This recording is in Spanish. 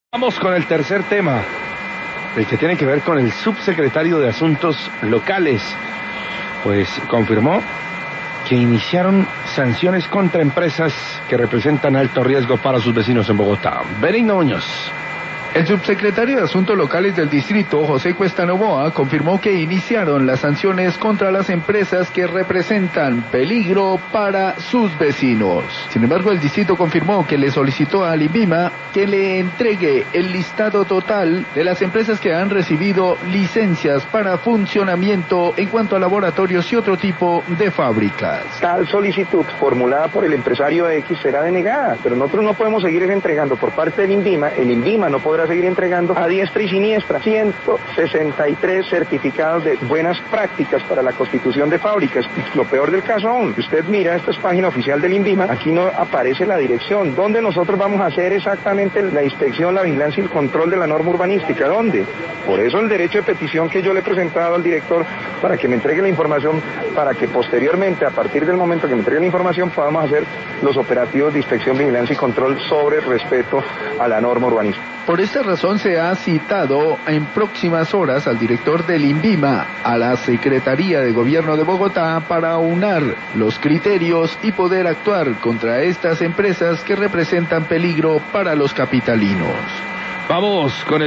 Vamos con el tercer tema, el que tiene que ver con el subsecretario de Asuntos Locales, pues confirmó que iniciaron sanciones contra empresas que representan alto riesgo para sus vecinos en Bogotá. Benigno Muñoz. El subsecretario de Asuntos Locales del distrito, José Cuesta Novoa, confirmó que iniciaron las sanciones contra las empresas que representan peligro para sus vecinos. Sin embargo, el distrito confirmó que le solicitó al INVIMA que le entregue el listado total de las empresas que han recibido licencias para funcionamiento en cuanto a laboratorios y otro tipo de fábricas. Tal solicitud formulada por el empresario X será denegada, pero nosotros no podemos seguir entregando por parte del INVIMA. El INVIMA no podrá seguir entregando a diestra y siniestra 163 certificados de buenas prácticas para la constitución de fábricas. Y lo peor del caso aún, usted mira, esta es página oficial del INVIMA, aquí no aparece la dirección. ¿Dónde nosotros vamos a hacer exactamente la inspección, la vigilancia y el control de la norma urbanística? ¿Dónde? Por eso el derecho de petición que yo le he presentado al director para que me entregue la información, para que posteriormente, a partir del momento que me entregue la información, podamos hacer los operativos de inspección, vigilancia y control sobre respeto a la norma urbanística. Por esta razón se ha citado en próximas horas al director del INVIMA a la Secretaría de Gobierno de Bogotá para aunar los criterios y poder actuar contra estas empresas que representan peligro para los capitalinos. Vamos con el